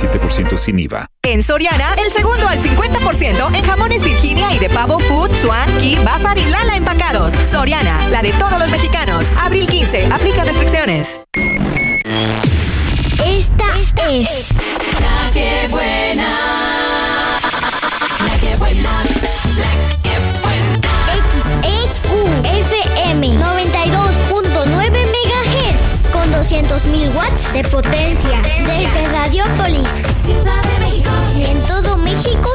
17% sin IVA. En Soriana, el segundo al 50% en jamones Virginia y de pavo Food, Swan, Key, Bazar y Lala empacados. Soriana, la de todos los mexicanos. Abril 15, aplica restricciones. Esta es La Que Buena. La Que Buena. La Que Buena. XEQFM 92.9 MHz con 200.000 watts de potencia desde Radiópolis.